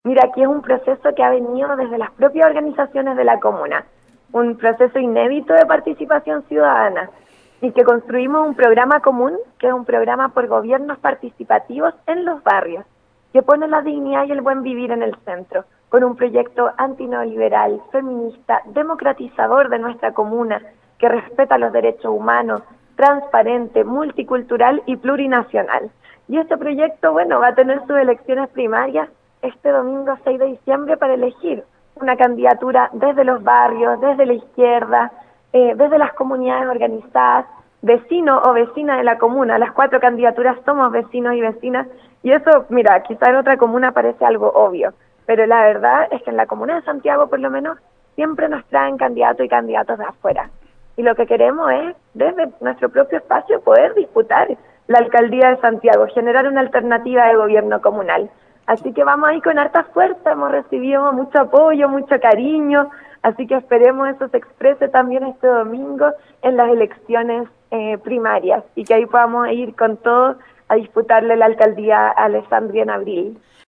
Mira, aquí es un proceso que ha venido desde las propias organizaciones de la comuna, un proceso inédito de participación ciudadana y que construimos un programa común, que es un programa por gobiernos participativos en los barrios, que pone la dignidad y el buen vivir en el centro, con un proyecto antineoliberal, feminista, democratizador de nuestra comuna, que respeta los derechos humanos, transparente, multicultural y plurinacional. Y este proyecto, bueno, va a tener sus elecciones primarias este domingo 6 de diciembre para elegir una candidatura desde los barrios, desde la izquierda, desde las comunidades organizadas, vecino o vecina de la comuna. Las 4 candidaturas somos vecinos y vecinas, y eso, mira, quizá en otra comuna parece algo obvio, pero la verdad es que en la comuna de Santiago, por lo menos, siempre nos traen candidatos y candidatos de afuera. Y lo que queremos es, desde nuestro propio espacio, poder disputar la alcaldía de Santiago, generar una alternativa de gobierno comunal. Así que vamos ahí con harta fuerza, hemos recibido mucho apoyo, mucho cariño, así que esperemos eso se exprese también este domingo en las elecciones primarias y que ahí podamos ir con todo a disputarle la alcaldía a Alessandria en abril.